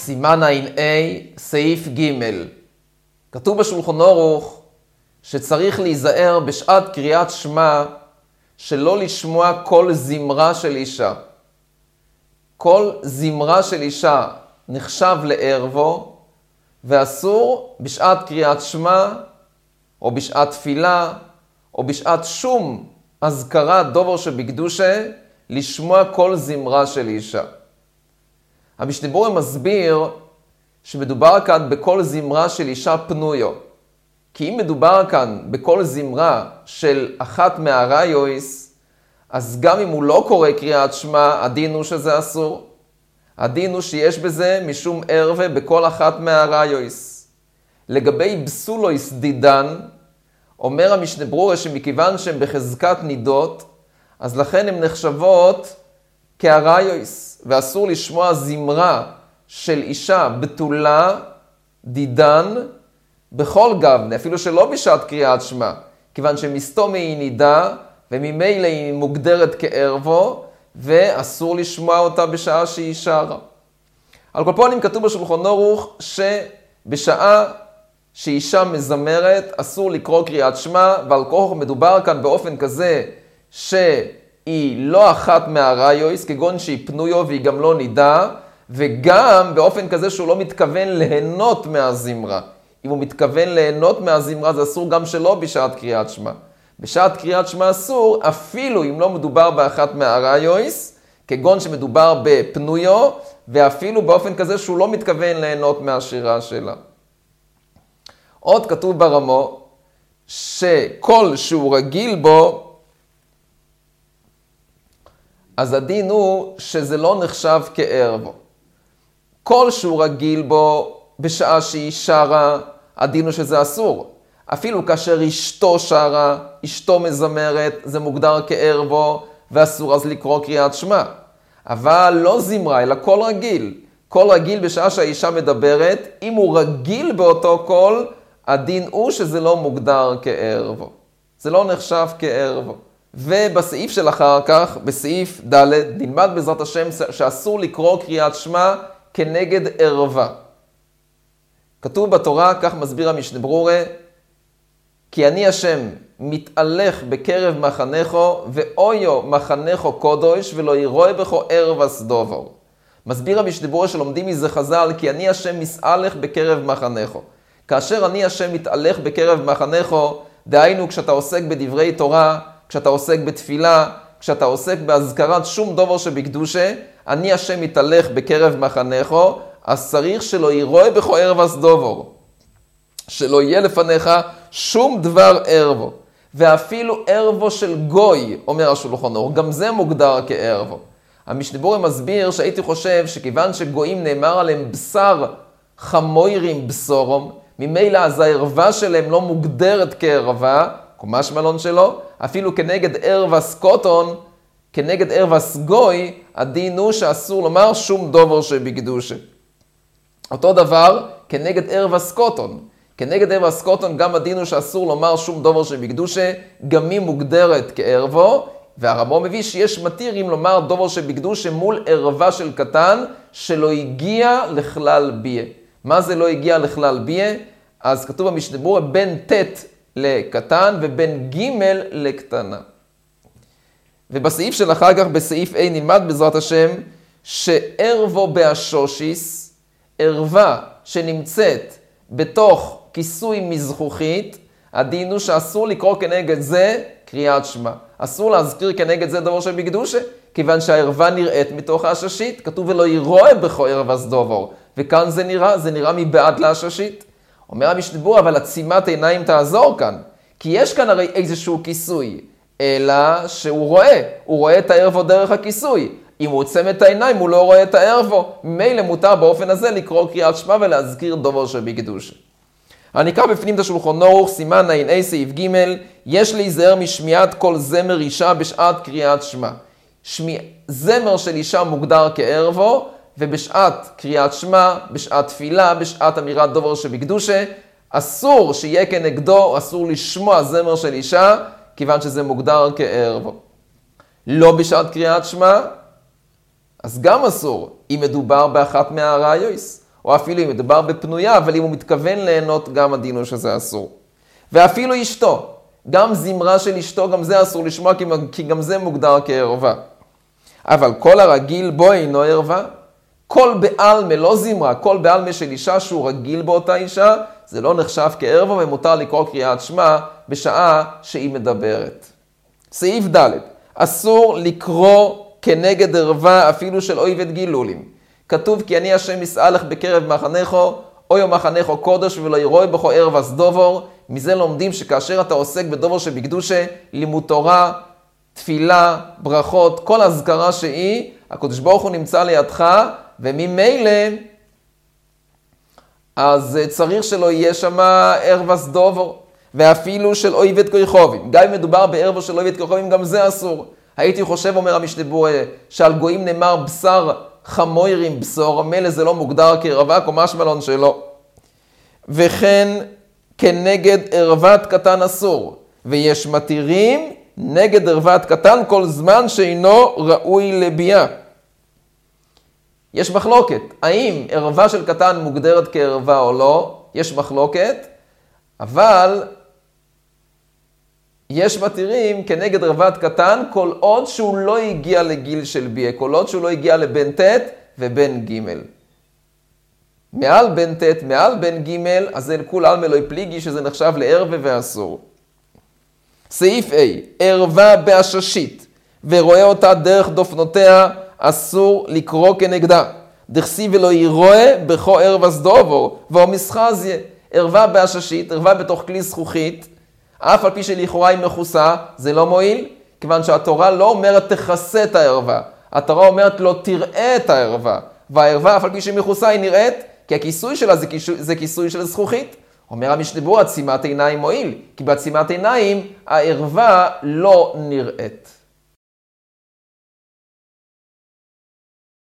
סימן ע"א, סעיף ג'. כתוב בשולחן ערוך שצריך להיזהר בשעת קריאת שמע שלא לשמוע כל זמרה של אישה. כל זמרה של אישה נחשב לערבו, ואסור בשעת קריאת שמע או בשעת תפילה או בשעת שום אזכרת דובר שבקדושה לשמוע כל זמרה של אישה. המשנה ברורה מסביר שמדובר כאן בכל זמרה של אישה פנויו. כי אם מדובר כאן בכל זמרה של אחת מהראיוס, אז גם אם הוא לא קורא קריאת שמע, הדין הוא שזה אסור. הדין הוא שיש בזה משום ערווה בכל אחת מהראיוס. לגבי בסולויס דידן, אומר המשנה ברורה שמכיוון שהן בחזקת נידות, אז לכן הן נחשבות כהראיוס, ואסור לשמוע זמרה של אישה בתולה, דידן, בכל גבנה, אפילו שלא בשעת קריאת שמע, כיוון שמסתום היא נידה, וממילא היא מוגדרת כערבו, ואסור לשמוע אותה בשעה שהיא שרה. על כל פנים כתוב בשולחן ערוך שבשעה שאישה מזמרת אסור לקרוא קריאת שמע, ועל כוח מדובר כאן באופן כזה שהיא לא אחת מהראיוס, כגון שהיא פנויו והיא גם לא נידה, וגם באופן כזה שהוא לא מתכוון ליהנות מהזמרה. אם הוא מתכוון ליהנות מהזמרה, זה אסור גם שלא בשעת קריאת שמע. בשעת קריאת שמע אסור, אפילו אם לא מדובר באחת מהראיוס, כגון שמדובר בפנויו, ואפילו באופן כזה שהוא לא מתכוון ליהנות מהשירה שלה. עוד כתוב ברמו, שכל שהוא רגיל בו, אז הדין הוא שזה לא נחשב כערבו. כל שהוא רגיל בו בשעה שהיא שרה, הדין הוא שזה אסור. אפילו כאשר אשתו שרה, אשתו מזמרת, זה מוגדר כערבו, ואסור אז לקרוא קריאת שמע. אבל לא זמרה, אלא כל רגיל. כל רגיל בשעה שהאישה מדברת, אם הוא רגיל באותו קול, הדין הוא שזה לא מוגדר כערבו. זה לא נחשב כערבו. ובסעיף של אחר כך, בסעיף ד', נלמד בעזרת השם שאסור לקרוא קריאת שמע כנגד ערווה. כתוב בתורה, כך מסביר המשנה ברורה, כי אני השם מתהלך בקרב מחנךו, ואויו מחנךו קודש, ולא ירואה בכו ערווס דובר. מסביר המשנה ברורה שלומדים מזה חז"ל, כי אני השם מסהלך בקרב מחנךו. כאשר אני השם מתהלך בקרב מחנךו, דהיינו כשאתה עוסק בדברי תורה, כשאתה עוסק בתפילה, כשאתה עוסק בהזכרת שום דובר שבקדושה, אני השם מתהלך בקרב מחנךו, אז צריך שלא ירואה בכו ערווס דובר. שלא יהיה לפניך שום דבר ערבו. ואפילו ערבו של גוי, אומר השולחן ערוך, גם זה מוגדר כערבו. המשנה ברורה מסביר שהייתי חושב שכיוון שגויים נאמר עליהם בשר חמוירים בסורום, ממילא אז הערווה שלהם לא מוגדרת כערווה, כמו שמלון שלו, אפילו כנגד ערווס קוטון, כנגד ערווס גוי, הדין הוא שאסור לומר שום דובר שבקדושה. אותו דבר כנגד ערווס קוטון. כנגד ערווס קוטון גם הדין הוא שאסור לומר שום דובר שבקדושה, גם היא מוגדרת כערבו, והרמו מביא שיש מתירים לומר דובר שבקדושה מול ערווה של קטן, שלא הגיע לכלל ביה. מה זה לא הגיע לכלל ביה? אז כתוב במשנה ברורה בין ט' לקטן ובין ג' לקטנה. ובסעיף של אחר כך, בסעיף A, נלמד בעזרת השם, שערבו באשושיס, ערווה שנמצאת בתוך כיסוי מזכוכית, הדין הוא שאסור לקרוא כנגד זה קריאת שמע. אסור להזכיר כנגד זה דובר שבקדושה, כיוון שהערווה נראית מתוך העששית. כתוב ולא ירואה בכו ערווס דובר. וכאן זה נראה מבעד לעששית. אומר המשנה ברורה, אבל עצימת עיניים תעזור כאן. כי יש כאן הרי איזשהו כיסוי, אלא שהוא רואה את הערבו דרך הכיסוי. אם הוא עוצם את העיניים, הוא לא רואה את הערבו. ממילא מותר באופן הזה לקרוא קריאת שמע ולהזכיר דובר שבקדושה. אני אקרא בפנים את השולחן ערוך, סימן ע"א סעיף ג', יש להיזהר משמיעת כל זמר אישה בשעת קריאת שמע. זמר של אישה מוגדר כערבו, ובשעת קריאת שמע, בשעת תפילה, בשעת אמירת דובר שבקדושה, אסור שיהיה כנגדו, אסור לשמוע זמר של אישה, כיוון שזה מוגדר כערבו. לא בשעת קריאת שמע, אז גם אסור, אם מדובר באחת מהראיוס, או אפילו אם מדובר בפנויה, אבל אם הוא מתכוון ליהנות, גם הדין הוא שזה אסור. ואפילו אשתו, גם זמרה של אשתו, גם זה אסור לשמוע, כי גם זה מוגדר כערווה. אבל כל הרגיל בו אינו ערווה, כל בעלמה, לא זמרה, כל בעלמה של אישה שהוא רגיל באותה אישה, זה לא נחשב כערווה ומותר לקרוא קריאת שמע בשעה שהיא מדברת. סעיף ד' אסור לקרוא כנגד ערווה אפילו של אויבת גילולים. כתוב כי אני השם יסעלך בקרב מחנךו, אוי מחנךו קודש ולא ירוי בכו ערווה סדובור. מזה לומדים שכאשר אתה עוסק בדובר שבקדושה, לימוד תורה, תפילה, ברכות, כל הזכרה שהיא, הקדוש ברוך הוא נמצא לידך, וממילא אז צריך שלא יהיה שם ערווה סדובור. ואפילו של אויבת כוכבים. גם אם מדובר בערווה של אויבת כוכבים, גם זה אסור. הייתי חושב, אומר המשנה ברורה, שעל גויים נאמר בשר חמוירים בשור, מילא זה לא מוגדר כערווה, קומש מלון שלו. וכן כנגד ערוות קטן אסור. ויש מתירים נגד ערוות קטן כל זמן שאינו ראוי לביאה. יש מחלוקת, האם ערווה של קטן מוגדרת כערווה או לא? יש מחלוקת, אבל יש מתירים כנגד ערוות קטן כל עוד שהוא לא הגיע לגיל של ביאה, כל עוד שהוא לא הגיע לבן ט' ובן ג'. מעל בן ט', מעל בן ג', אז זה כול עלמא לא פליגי שזה נחשב לערווה ואסור. סעיף A, ערווה בעששית ורואה אותה דרך דופנותיה, אסור לקרוא כנגדה. דכסי ולא ירואה בכו ערווה סדובור, והוא מסחזיה. ערווה בעששית, ערווה בתוך כלי זכוכית, אף על פי שלכאורה היא מכוסה, זה לא מועיל, כיוון שהתורה לא אומרת תכסה את הערווה, התורה אומרת לא תראה את הערווה, והערווה אף על פי שהיא מכוסה היא נראית, כי הכיסוי שלה זה כיסוי של זכוכית. אומר המשנה ברורה, עצימת עיניים מועיל, כי בעצימת עיניים הערווה לא נראית.